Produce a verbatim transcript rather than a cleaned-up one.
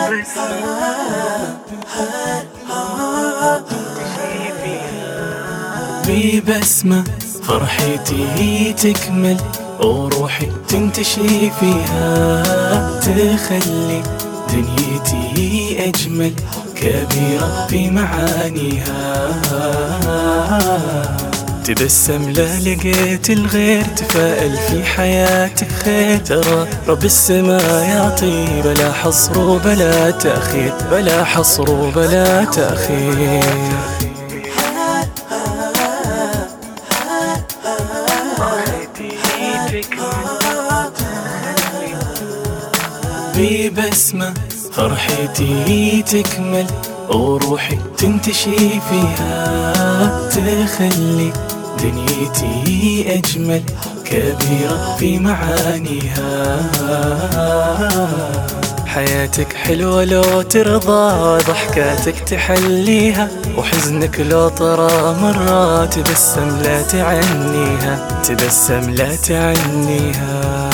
ببسمة فرحتي تكمل وروحي تنتشي فيها، تخلي دنيتي أجمل كبيرة في معانيها. تبسم لا لقيت الغير، تفائل في حياتك خير، ترى رب السما يعطي بلا حصر وبلا تأخير، بلا حصر وبلا تأخير. ببسمة فرحتي تكمل وروحي تنتشي فيها، تخلي دنيتي أجمل كبيرة في معانيها. حياتك حلوة لو ترضى، ضحكاتك تحليها، وحزنك لو طرى مرة تبسم لا تعنيها، تبسم لا تعنيها.